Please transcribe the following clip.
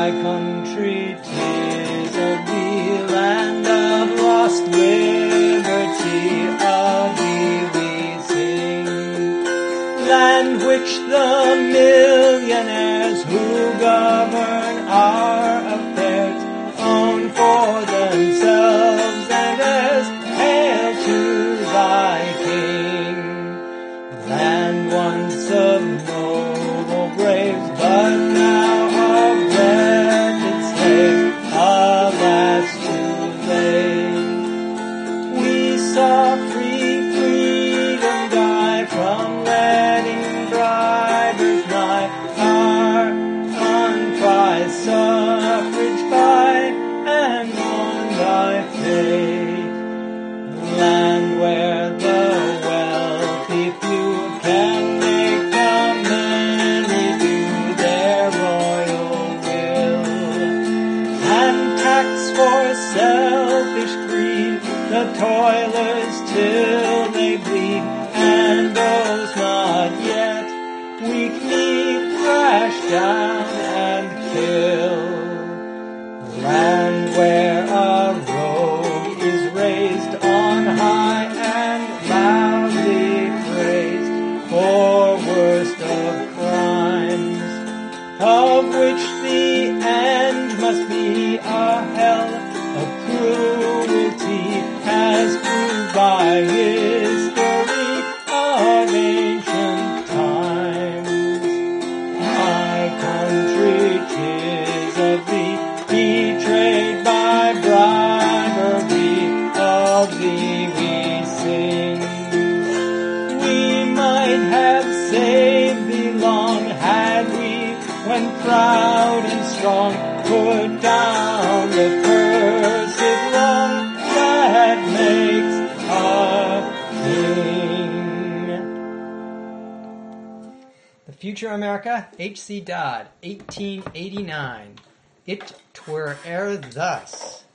My country, 'tis of thee, land of lost liberty, of thee we sing. Land which the millionaires who govern our affairs own for themselves, and as hail to thy king. Land once of noble braves, but now of wretched slaves, alas too late. We saw free freedom die from letting drivers nigh, our unprized suffrage buy, and mourn thy fate. Land where the wealthy few can make the many do their royal will, and tax for selfish greed the toilers till they bleed, and those not yet weak-kneed thrash down and kill. Land where a rogue is raised on high and loudly praised for worst of crimes, of which the end must be a hell of cruelty, as proved by history of ancient times. My country, 'tis of thee, betrayed by bribery, of thee we sing. We might have saved thee long, had we, when proud and strong, put down the cursed wrong that makes a king. The Future America, H.C. Dodd, 1889. It twere ere thus.